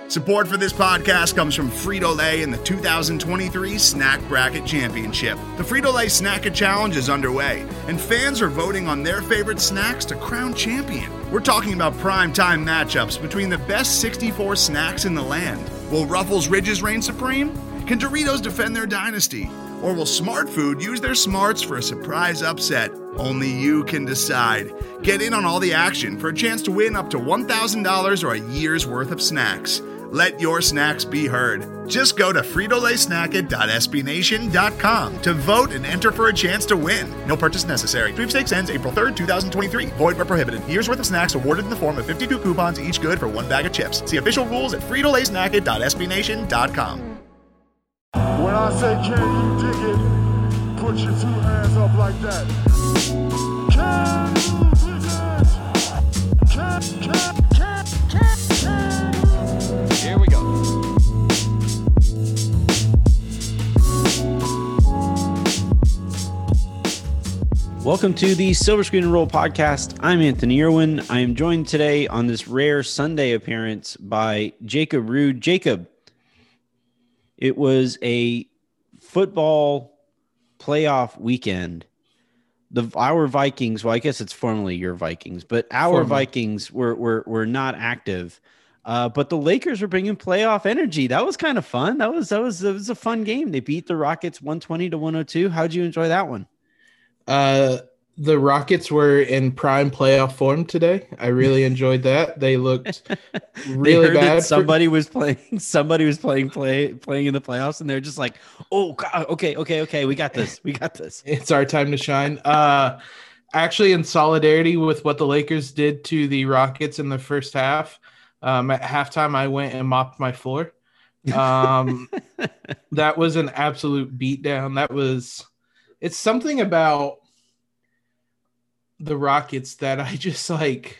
Support for this podcast comes from Frito-Lay and the 2023 Snack Bracket Championship. The Frito-Lay Snack Challenge is underway, and fans are voting on their favorite snacks to crown champion. We're talking about prime-time matchups between the best 64 snacks in the land. Will Ruffles Ridges reign supreme? Can Doritos defend their dynasty? Or will Smart Food use their smarts for a surprise upset? Only you can decide. Get in on all the action for a chance to win up to $1,000 or a year's worth of snacks. Let your snacks be heard. Just go to fritolaysnacket.sbnation.com to vote and enter for a chance to win. No purchase necessary. Sweepstakes ends April 3rd, 2023. Void where prohibited. Year's worth of snacks awarded in the form of 52 coupons, each good for one bag of chips. See official rules at fritolaysnacket.sbnation.com. When I say can you dig it, put your two hands up like that. Can you dig it? Can. Here we go. Welcome to the Silver Screen and Roll podcast. I'm Anthony Irwin. I am joined today on this rare Sunday appearance by Jacob Rude. Jacob, it was a football playoff weekend. Our Vikings, well, I guess it's formerly your Vikings, but our Vikings were not active. But the Lakers were bringing playoff energy. That was kind of fun. That was a fun game. They beat the Rockets 120-102. How'd you enjoy that one? The Rockets were in prime playoff form today. I really enjoyed that. They looked really bad. Somebody was playing in the playoffs, and they're just like, "Oh God, okay, we got this. It's our time to shine." Actually, in solidarity with what the Lakers did to the Rockets in the first half, at halftime, I went and mopped my floor. That was an absolute beatdown. It's something about the Rockets that I just I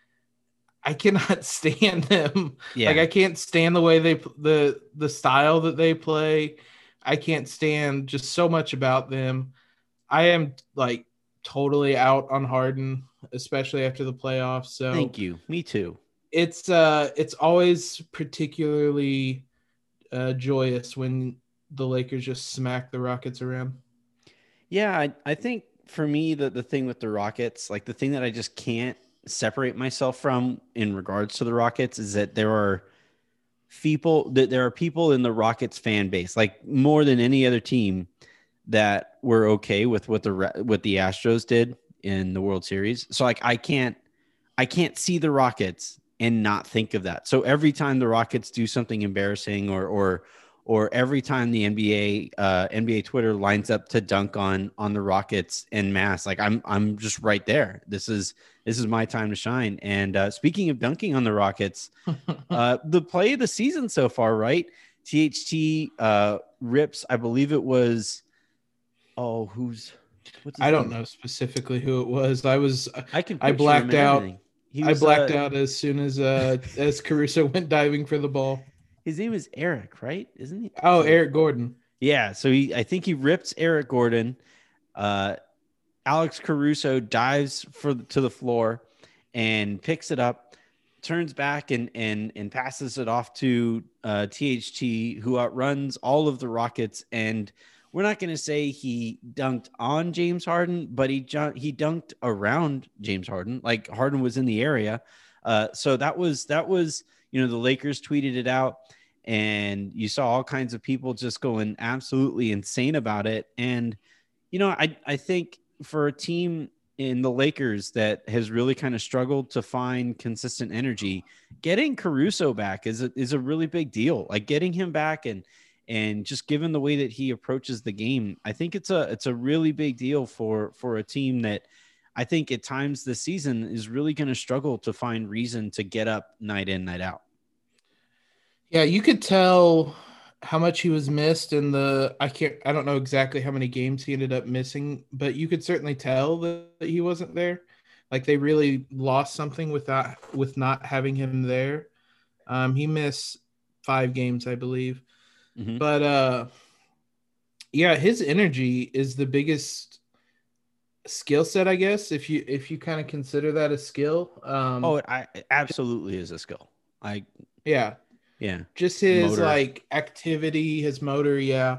cannot stand them. Yeah. I can't stand the way the style that they play. I can't stand just so much about them. I am totally out on Harden, especially after the playoffs. So thank you. Me too. It's always particularly joyous when the Lakers just smack the Rockets around. Yeah, I think for me, the thing with the Rockets, the thing that I just can't separate myself from in regards to the Rockets is that there are people in the Rockets fan base, more than any other team, that were okay with what the Astros did in the World Series. So I can't see the Rockets and not think of that. So every time the Rockets do something embarrassing or every time the NBA Twitter lines up to dunk on the Rockets en masse, I'm just right there. This is my time to shine. And speaking of dunking on the Rockets, the play of the season so far, right? THT rips, I believe it was. Oh, I don't know specifically who it was. I blacked out. I blacked out as soon as Caruso went diving for the ball. His name is Eric, right? Isn't he? Oh, Eric Gordon. Yeah. So I think he rips Eric Gordon. Alex Caruso dives to the floor and picks it up, turns back and passes it off to THT, who outruns all of the Rockets. And we're not going to say he dunked on James Harden, but he dunked around James Harden. Harden was in the area. So that was, the Lakers tweeted it out, and you saw all kinds of people just going absolutely insane about it. And, I think for a team in the Lakers that has really kind of struggled to find consistent energy, getting Caruso back is a really big deal. Getting him back and just given the way that he approaches the game, I think it's a really big deal for a team that I think at times this season is really going to struggle to find reason to get up night in, night out. Yeah, you could tell how much he was missed in I don't know exactly how many games he ended up missing, but you could certainly tell that he wasn't there. They really lost something with not having him there. He missed 5 games, I believe. Mm-hmm. But yeah, his energy is the biggest skill set, I guess, if you kind of consider that a skill. It absolutely is a skill. Yeah. Yeah. Just his Motor. like activity, his motor. Yeah.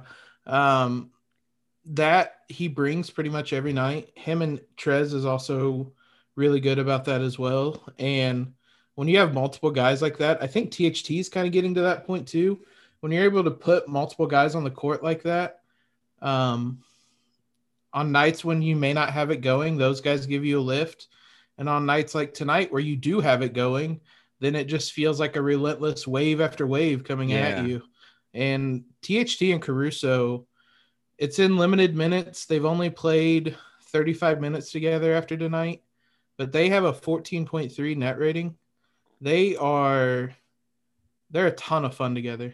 That he brings pretty much every night. Him and Trez is also really good about that as well. And when you have multiple guys like that, I think THT is kind of getting to that point too. When you're able to put multiple guys on the court like that, on nights when you may not have it going, those guys give you a lift. And on nights like tonight where you do have it going, then it just feels like a relentless wave after wave coming at you. And THT and Caruso, it's in limited minutes. They've only played 35 minutes together after tonight, but they have a 14.3 net rating. They're a ton of fun together.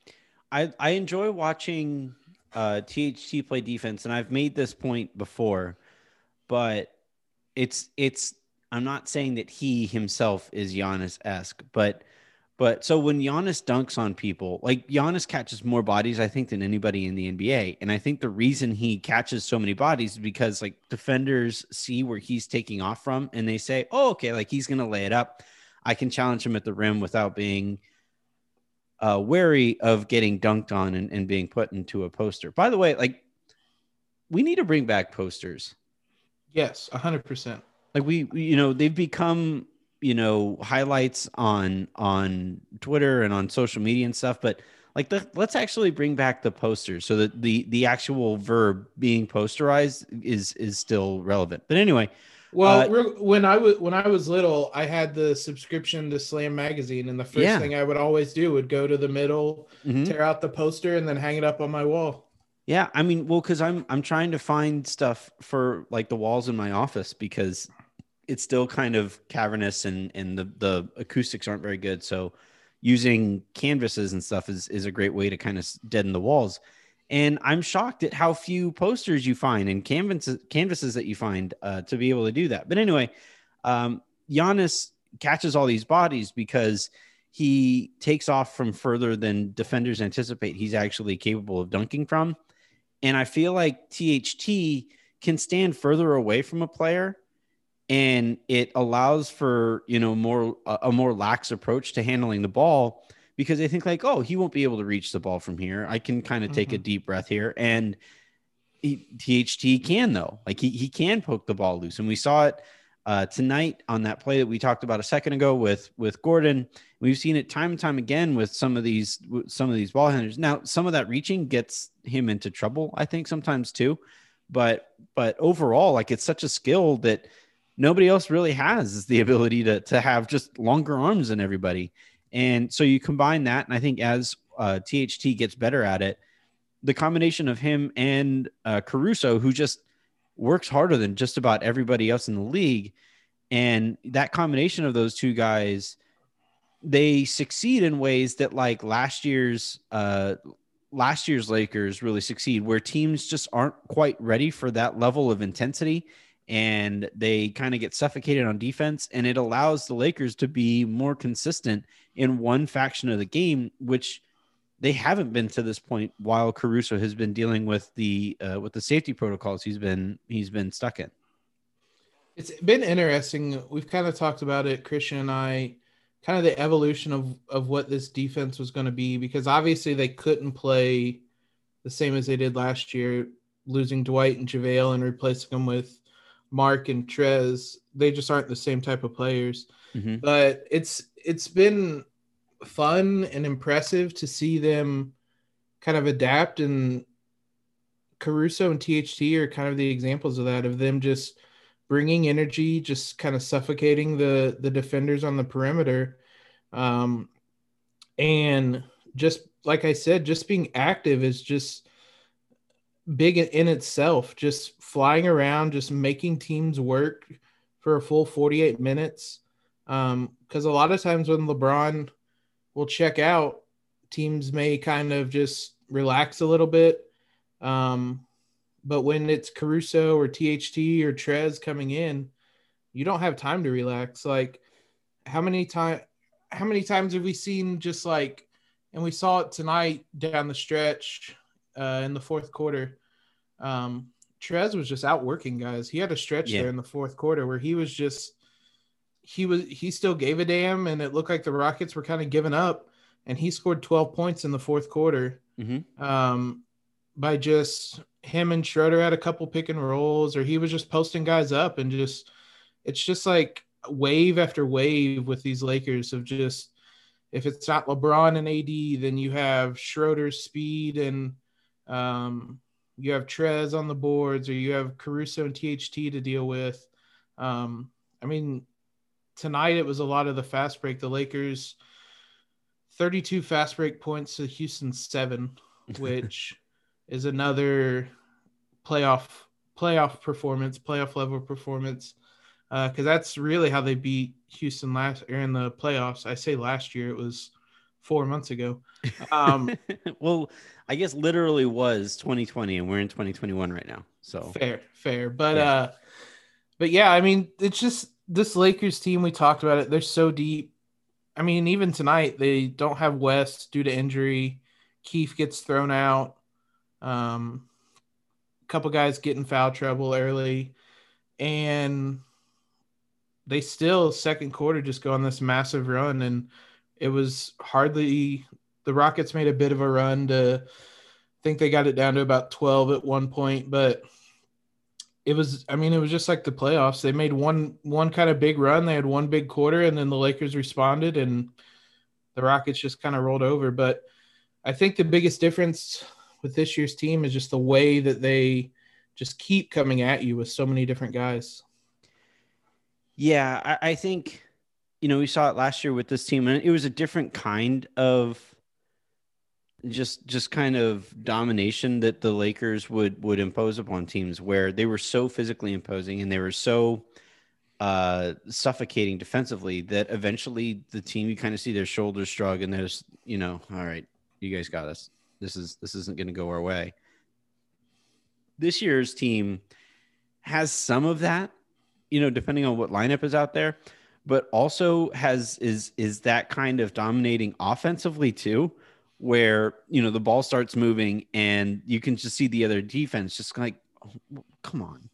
I enjoy watching THT play defense, and I've made this point before, but it's I'm not saying that he himself is Giannis-esque, but so when Giannis dunks on people, like Giannis catches more bodies, I think, than anybody in the NBA. And I think the reason he catches so many bodies is because like defenders see where he's taking off from and they say, oh, okay, like he's going to lay it up. I can challenge him at the rim without being wary of getting dunked on and being put into a poster. By the way, like we need to bring back posters. Yes, 100%. Like we they've become, highlights on Twitter and on social media and stuff, but like let's actually bring back the posters so that the actual verb being posterized is still relevant. But anyway, well, when I was little, I had the subscription to Slam magazine, and the first thing I would always do would go to the middle, tear out the poster, and then hang it up on my wall. Yeah, I mean, well, because I'm trying to find stuff for like the walls in my office because it's still kind of cavernous and the acoustics aren't very good. So using canvases and stuff is a great way to kind of deaden the walls. And I'm shocked at how few posters you find and canvases that you find to be able to do that. But anyway, Giannis catches all these bodies because he takes off from further than defenders anticipate he's actually capable of dunking from. And I feel like THT can stand further away from a player, and it allows for, a more lax approach to handling the ball because they think like, oh, he won't be able to reach the ball from here. I can kind of take a deep breath here. And THT can, though. Like he can poke the ball loose. And we saw it tonight on that play that we talked about a second ago with Gordon. We've seen it time and time again with some of these ball handlers. Now, some of that reaching gets him into trouble, I think, sometimes too. But overall, like it's such a skill that nobody else really has, is the ability to have just longer arms than everybody. And so you combine that, and I think as THT gets better at it, the combination of him and Caruso, who just works harder than just about everybody else in the league, and that combination of those two guys, they succeed in ways that like last year's Lakers really succeed, where teams just aren't quite ready for that level of intensity and they kind of get suffocated on defense, and it allows the Lakers to be more consistent in one faction of the game, which they haven't been to this point while Caruso has been dealing with the safety protocols he's been stuck in. It's been interesting. We've kind of talked about it, Christian and I, kind of the evolution of what this defense was going to be, because obviously they couldn't play the same as they did last year, losing Dwight and JaVale and replacing them with Mark and Trez. They just aren't the same type of players. But it's been fun and impressive to see them kind of adapt, and Caruso and THT are kind of the examples of that, of them just bringing energy, just kind of suffocating the defenders on the perimeter. And just like I said, just being active is just big in itself, just flying around, just making teams work for a full 48 minutes. Because a lot of times when LeBron will check out, teams may kind of just relax a little bit. But when it's Caruso or THT or Trez coming in, you don't have time to relax. Like how many times have we seen just like, and we saw it tonight down the stretch in the fourth quarter. Trez was just outworking guys. He had a stretch there in the fourth quarter where he was just, he still gave a damn, and it looked like the Rockets were kind of giving up, and he scored 12 points in the fourth quarter. By just him and Schroeder had a couple pick and rolls, or he was just posting guys up, and just it's just like wave after wave with these Lakers of just, if it's not LeBron and AD, then you have Schroeder's speed, and you have Trez on the boards, or you have Caruso and THT to deal with. I mean, tonight it was a lot of the fast break. The Lakers 32 fast break points to Houston 7, which is another playoff performance, playoff level performance. Because that's really how they beat Houston last year in the playoffs. I say last year, it was 4 months ago. Well, I guess literally was 2020, and we're in 2021 right now. So fair. But yeah, I mean, it's just this Lakers team. We talked about it. They're so deep. I mean, even tonight they don't have West due to injury. Keith gets thrown out. A couple guys get in foul trouble early, and they still second quarter just go on this massive run. And it was hardly, the Rockets made a bit of a run to, I think they got it down to about 12 at one point, but it was just like the playoffs. They made one kind of big run. They had one big quarter, and then the Lakers responded, and the Rockets just kind of rolled over. But I think the biggest difference with this year's team is just the way that they just keep coming at you with so many different guys. Yeah, I think, we saw it last year with this team, and it was a different kind of just kind of domination that the Lakers would impose upon teams, where they were so physically imposing and they were so suffocating defensively that eventually the team, you kind of see their shoulders shrug, and there's, all right, you guys got us. This isn't going to go our way. This year's team has some of that, depending on what lineup is out there, but also is that kind of dominating offensively too, where, the ball starts moving and you can just see the other defense just like, oh, come on,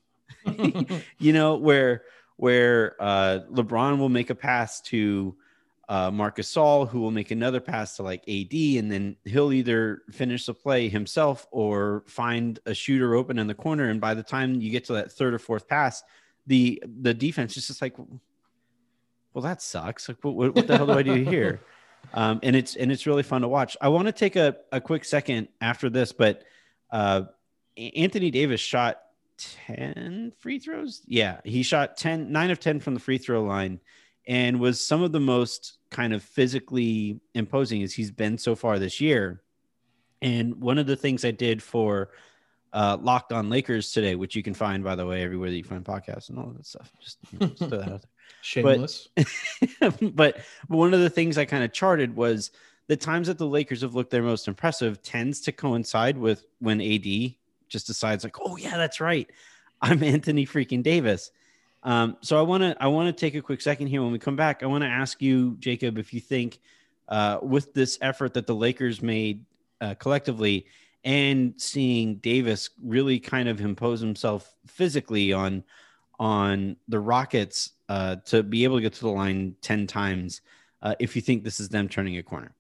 where LeBron will make a pass to Marc Gasol, who will make another pass to like AD, and then he'll either finish the play himself or find a shooter open in the corner. And by the time you get to that third or fourth pass, the defense is just like, well, that sucks. Like, what the hell do I do here? And it's really fun to watch. I want to take a quick second after this, but Anthony Davis shot 10 free throws. Yeah, he shot 9 of 10 from the free throw line, and was some of the most kind of physically imposing as he's been so far this year. And one of the things I did for Locked On Lakers today, which you can find, by the way, everywhere that you find podcasts and all of that stuff, just throw that out there. Shameless. But one of the things I kind of charted was the times that the Lakers have looked their most impressive tends to coincide with when AD just decides like, oh yeah, that's right, I'm Anthony freaking Davis. So I want to take a quick second here. When we come back, I want to ask you, Jacob, if you think with this effort that the Lakers made collectively, and seeing Davis really kind of impose himself physically on the Rockets to be able to get to the line 10 times, if you think this is them turning a corner.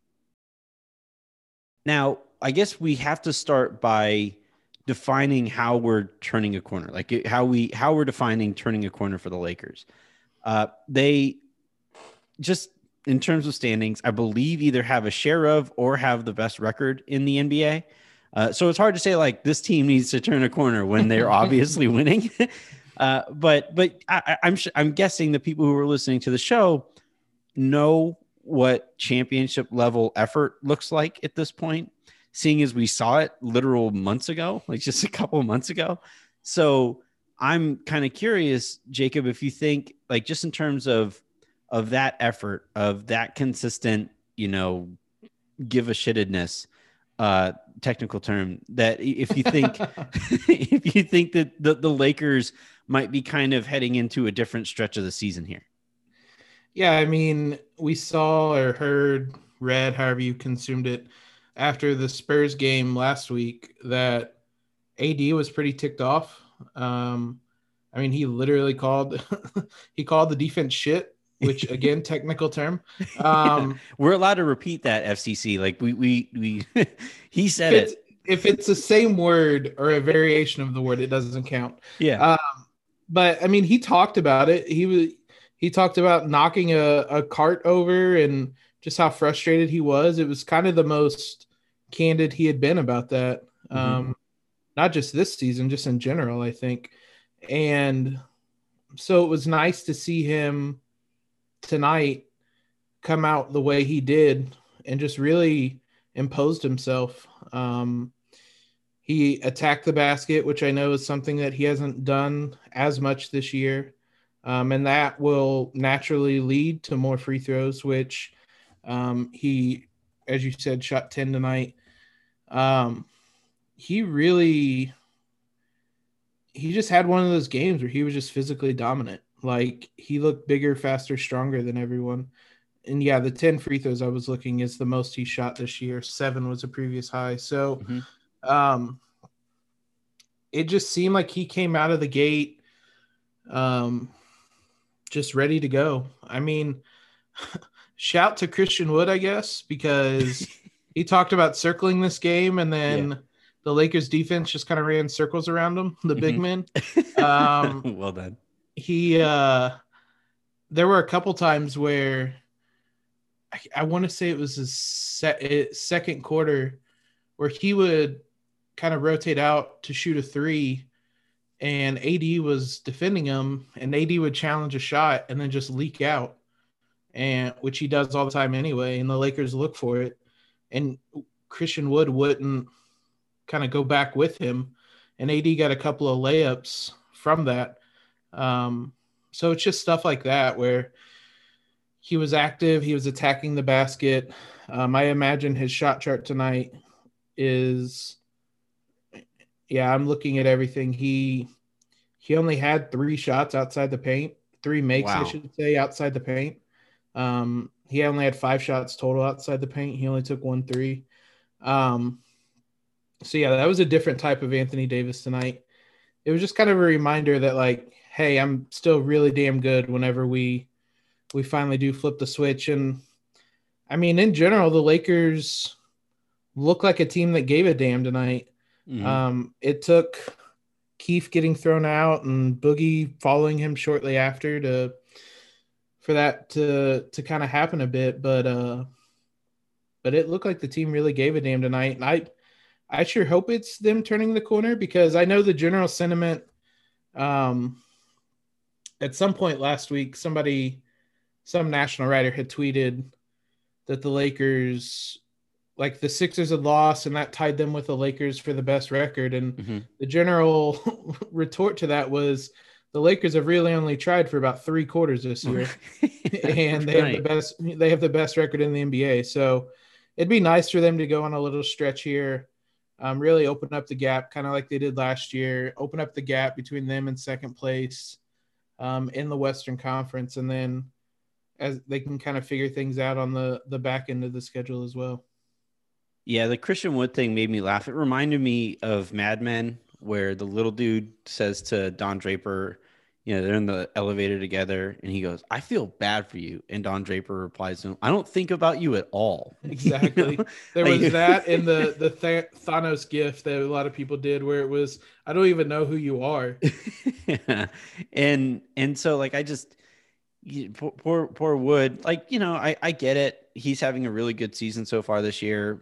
Now, I guess we have to start by defining how we're turning a corner, like how we're defining turning a corner for the Lakers. They just, in terms of standings, I believe either have a share of or have the best record in the NBA. So it's hard to say like this team needs to turn a corner when they're obviously winning. But I'm guessing the people who are listening to the show know what championship level effort looks like at this point, seeing as we saw it literal months ago, like just a couple of months ago. So I'm kind of curious, Jacob, if you think like just in terms of that effort, of that consistent, give a shittedness, technical term, that if you think if you think that the Lakers might be kind of heading into a different stretch of the season here. Yeah, I mean, we saw or heard, read, however you consumed it, after the Spurs game last week that AD was pretty ticked off. I mean, he literally called the defense shit which again, technical term. Yeah, we're allowed to repeat that, FCC. Like we he said it. If it's the same word or a variation of the word, it doesn't count. Yeah. But I mean, he talked about it. He talked about knocking a cart over and just how frustrated he was. It was kind of the most candid he had been about that. Not just this season, just in general, I think. And so it was nice to see him tonight come out the way he did and just really imposed himself. He attacked the basket, which I know is something that he hasn't done as much this year. And that will naturally lead to more free throws, which he, as you said, shot 10 tonight. He just had one of those games where he was just physically dominant. Like, he looked bigger, faster, stronger than everyone. And yeah, the 10 free throws I was looking is the most he shot this year. 7 was a previous high. So it just seemed like he came out of the gate just ready to go. I mean, shout to Christian Wood, I guess, because he talked about circling this game, and then the Lakers defense just kind of ran circles around him, the big men. Well done. There were a couple times where I want to say it was his second quarter where he would kind of rotate out to shoot a 3, and AD was defending him, and AD would challenge a shot and then just leak out, and which he does all the time anyway, and the Lakers look for it, and Christian Wood wouldn't kind of go back with him, and AD got a couple of layups from that. So it's just stuff like that where he was active, he was attacking the basket. I imagine his shot chart tonight is, I'm looking at everything. He only had 3 shots outside the paint, 3 makes, I should say, outside the paint. He only had 5 shots total outside the paint. He only took 1 3. So yeah, that was a different type of Anthony Davis tonight. It was just kind of a reminder that, like, hey, I'm still really damn good whenever we finally do flip the switch. And I mean, in general, the Lakers look like a team that gave a damn tonight. It took Keith getting thrown out and Boogie following him shortly after for that to kind of happen a bit, but it looked like the team really gave a damn tonight. And I sure hope it's them turning the corner, because I know the general sentiment at some point last week, some national writer had tweeted that the Lakers, like, the Sixers had lost and that tied them with the Lakers for the best record. And the general retort to that was, the Lakers have really only tried for about 3 quarters this year, and they have the best record in the NBA. So it'd be nice for them to go on a little stretch here, really open up the gap, kind of like they did last year, open up the gap between them and second place in the Western Conference, and then as they can kind of figure things out on the back end of the schedule as well. Yeah, the Christian Wood thing made me laugh. It reminded me of Mad Men, where the little dude says to Don Draper, they're in the elevator together, and he goes, "I feel bad for you." And Don Draper replies to him, "I don't think about you at all." Exactly. There was that in the Thanos gif that a lot of people did, where it was, "I don't even know who you are." Yeah. And so, like, I just, poor Wood, like, I get it. He's having a really good season so far this year,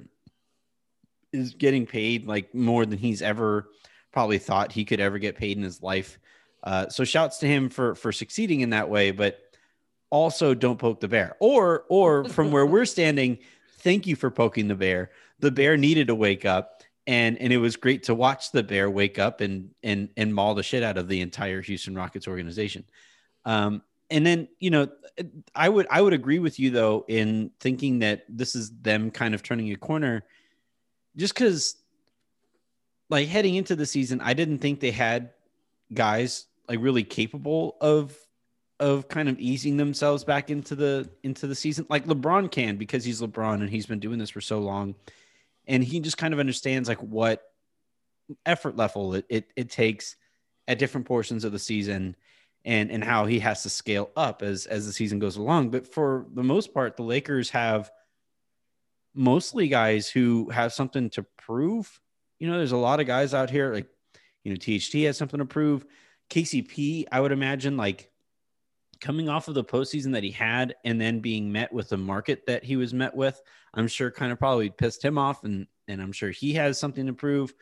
is getting paid like more than he's ever probably thought he could ever get paid in his life. So shouts to him for succeeding in that way, but also don't poke the bear. Or from where we're standing, thank you for poking the bear. The bear needed to wake up, and it was great to watch the bear wake up and maul the shit out of the entire Houston Rockets organization. And then, I would agree with you, though, in thinking that this is them kind of turning a corner, just because, like, heading into the season, I didn't think they had guys like really capable of kind of easing themselves back into the season. Like LeBron can, because he's LeBron and he's been doing this for so long, and he just kind of understands like what effort level it takes at different portions of the season. and how he has to scale up as the season goes along. But for the most part, the Lakers have mostly guys who have something to prove. There's a lot of guys out here like, THT has something to prove. KCP, I would imagine, like coming off of the postseason that he had and then being met with the market that he was met with, I'm sure kind of probably pissed him off, and I'm sure he has something to prove.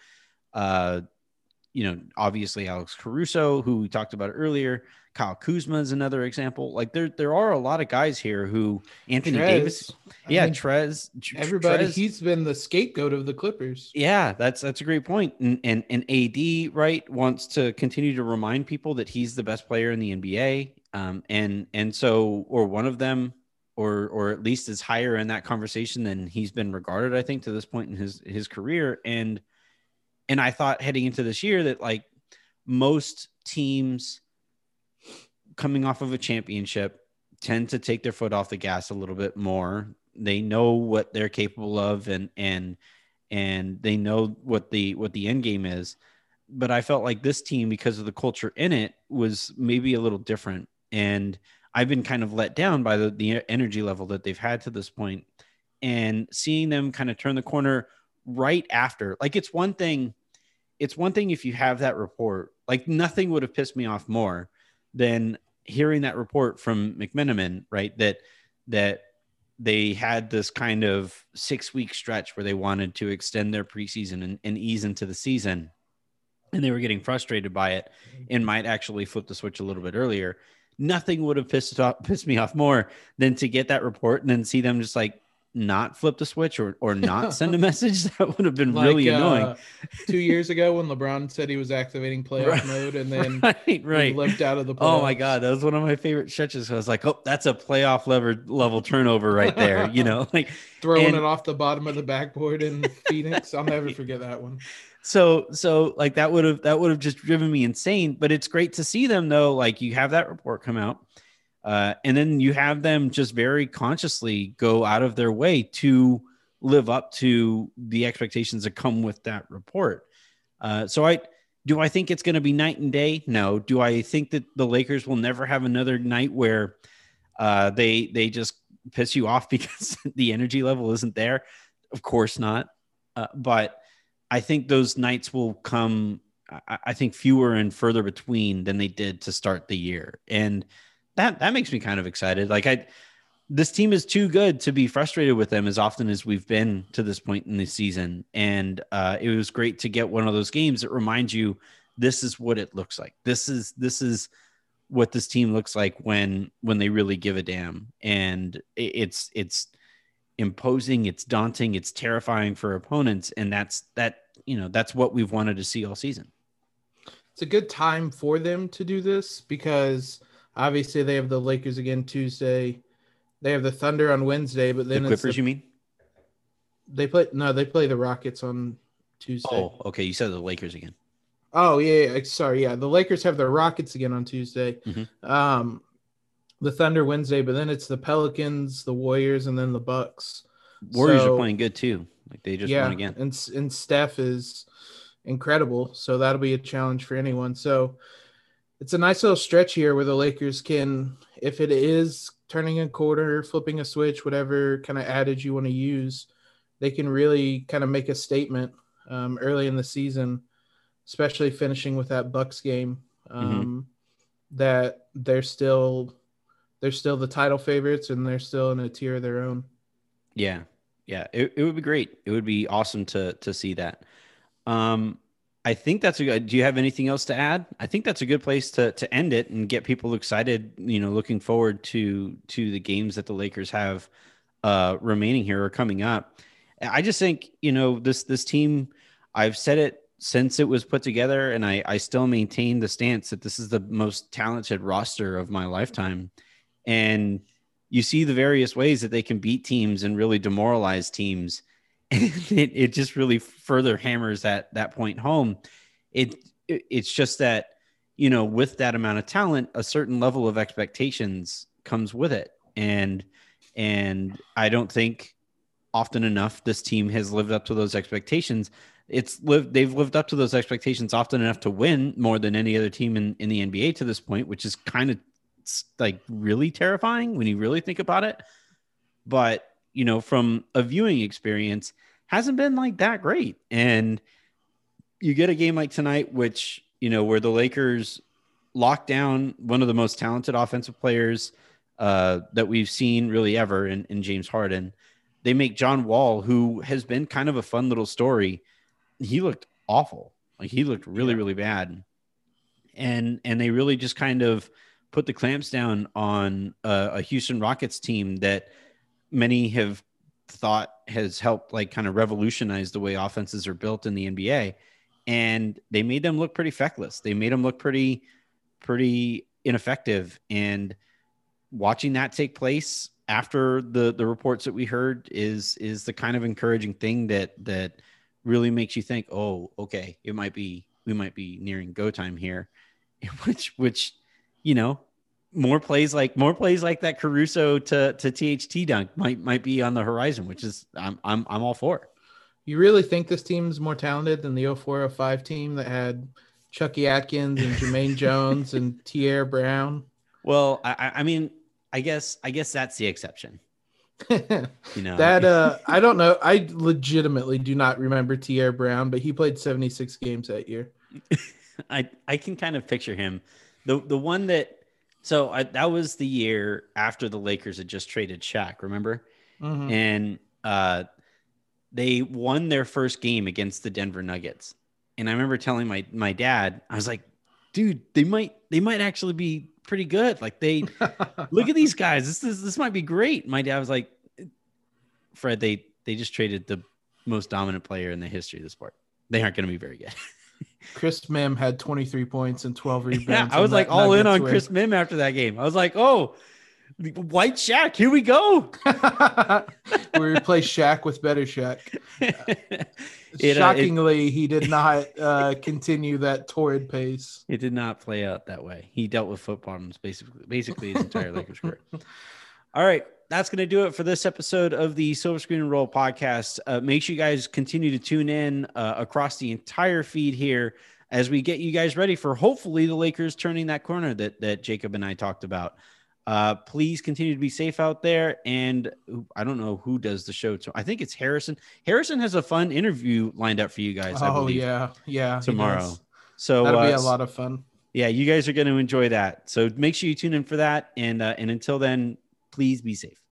Obviously Alex Caruso, who we talked about earlier, Kyle Kuzma is another example. Like there are a lot of guys here who Anthony Davis. Yeah. Trez. Everybody. He's been the scapegoat of the Clippers. Yeah. That's a great point. And AD, right, wants to continue to remind people that he's the best player in the NBA. And so, or one of them, or at least is higher in that conversation than he's been regarded, I think, to this point in his career. And I thought heading into this year that like most teams coming off of a championship tend to take their foot off the gas a little bit more. They know what they're capable of, and they know what the end game is. But I felt like this team, because of the culture in it, was maybe a little different. And I've been kind of let down by the energy level that they've had to this point, and seeing them kind of turn the corner right after. Like it's one thing if you have that report. Like nothing would have pissed me off more than hearing that report from McMenamin, right? That they had this kind of 6-week stretch where they wanted to extend their preseason and ease into the season, and they were getting frustrated by it and might actually flip the switch a little bit earlier. Nothing would have pissed me off more than to get that report and then see them just like not flip the switch or not send a message. That would have been really annoying. 2 years ago when LeBron said he was activating playoff mode and then right. Left out of the playoffs. Oh my God. That was one of my favorite stretches. I was like, oh, that's a playoff level turnover right there. Like throwing it off the bottom of the backboard in Phoenix. I'll never forget that one. So like that would have just driven me insane. But it's great to see them though. Like you have that report come out. And then you have them just very consciously go out of their way to live up to the expectations that come with that report. Do I think it's going to be night and day? No. Do I think that the Lakers will never have another night where they just piss you off because the energy level isn't there? Of course not. But I think those nights will come, I think, fewer and further between than they did to start the year. And that makes me kind of excited. Like this team is too good to be frustrated with them as often as we've been to this point in the season. And it was great to get one of those games that reminds you, this is what it looks like. This is what this team looks like when they really give a damn. And it's imposing, it's daunting, it's terrifying for opponents. And that's what we've wanted to see all season. It's a good time for them to do this because obviously they have the Lakers again Tuesday. They have the Thunder on Wednesday, but then the Clippers, you mean? They play the Rockets on Tuesday. Oh, okay. You said the Lakers again. Oh, yeah. Sorry. Yeah. The Lakers have the Rockets again on Tuesday. Mm-hmm. The Thunder Wednesday, but then it's the Pelicans, the Warriors, and then the Bucks. Warriors are playing good too. Like they just won again. And Steph is incredible. So that'll be a challenge for anyone. So it's a nice little stretch here where the Lakers can, if it is turning a quarter, flipping a switch, whatever kind of adage you want to use, they can really kind of make a statement early in the season, especially finishing with that Bucks game, that they're still the title favorites and they're still in a tier of their own. Yeah. Yeah. It would be great. It would be awesome to see that. I think that's do you have anything else to add? I think that's a good place to end it and get people excited, looking forward to the games that the Lakers have remaining here or coming up. I just think, this team, I've said it since it was put together, and I still maintain the stance that this is the most talented roster of my lifetime. And you see the various ways that they can beat teams and really demoralize teams. And it just really further hammers that point home. It's just that, with that amount of talent, a certain level of expectations comes with it. And I don't think often enough this team has lived up to those expectations. they've lived up to those expectations often enough to win more than any other team in the NBA to this point, which is kind of like really terrifying when you really think about it. But, from a viewing experience, hasn't been like that great. And you get a game like tonight, which, where the Lakers lock down one of the most talented offensive players that we've seen really ever in James Harden. They make John Wall, who has been kind of a fun little story. He looked awful. Like he looked really, really bad. And they really just kind of put the clamps down on a Houston Rockets team that many have thought has helped like kind of revolutionize the way offenses are built in the NBA. And they made them look pretty feckless. They made them look pretty ineffective. And watching that take place after the reports that we heard is the kind of encouraging thing that really makes you think, oh, okay, we might be nearing go time here, which, more plays like that Caruso to THT dunk might be on the horizon, which is I'm all for. You really think this team's more talented than the 04-05 team that had Chucky Atkins and Jermaine Jones and Tierre Brown? Well, I mean, I guess that's the exception. That I don't know. I legitimately do not remember Tierre Brown, but he played 76 games that year. I can kind of picture him. The one that that was the year after the Lakers had just traded Shaq, remember? Mm-hmm. And they won their first game against the Denver Nuggets. And I remember telling my dad, I was like, dude, they might actually be pretty good. Like they look at these guys. This might be great. My dad was like, Fred, they just traded the most dominant player in the history of the sport. They aren't going to be very good. Chris Mim had 23 points and 12 rebounds. Yeah, I was like all in on Chris Mim after that game. I was like, oh, White Shaq, here we go. We replaced Shaq with better Shaq. Shockingly, he did not continue that torrid pace. It did not play out that way. He dealt with foot problems basically his entire Lakers career. All right, that's going to do it for this episode of the Silver Screen and Roll podcast. Make sure you guys continue to tune in across the entire feed here as we get you guys ready for hopefully the Lakers turning that corner that Jacob and I talked about. Please continue to be safe out there. And I don't know who does the show. I think it's Harrison. Harrison has a fun interview lined up for you guys. I believe, yeah. Tomorrow. So that'll be a lot of fun. Yeah, you guys are going to enjoy that. So make sure you tune in for that. And until then, please be safe.